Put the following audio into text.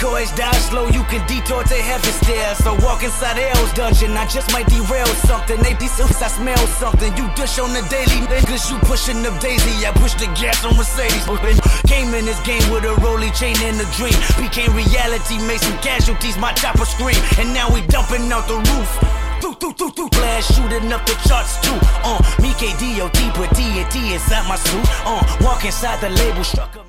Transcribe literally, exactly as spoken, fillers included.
decoys die slow, you can detour to heaven stairs. So walk inside L's dungeon, I just might derail something. They be suits, I smell something. You dish on the daily, cause you pushing the daisy. I push the gas on Mercedes. Came in this game with a rolly chain and a dream. Became reality, made some casualties, my chopper scream. And now we dumping out the roof. Thoo, thoo, thoo, thoo. Flash shooting up the charts too. Uh, me K D O T, put T N T inside my suit. Uh, walk inside the label, struck up.